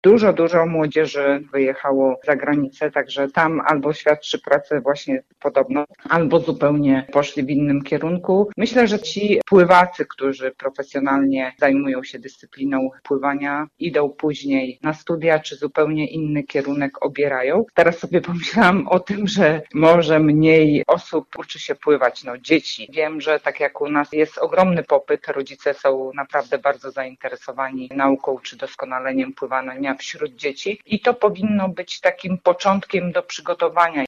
Dużo młodzieży wyjechało za granicę, także tam albo świadczy pracę właśnie podobno, albo zupełnie poszli w innym kierunku. Myślę, że ci pływacy, którzy profesjonalnie zajmują się dyscypliną pływania, idą później na studia, czy zupełnie inny kierunek obierają. Teraz sobie pomyślałam o tym, że może mniej osób uczy się pływać, dzieci. Wiem, że tak jak u nas jest ogromny popyt, rodzice są naprawdę bardzo zainteresowani nauką czy doskonaleniem pływania wśród dzieci i to powinno być takim początkiem do przygotowania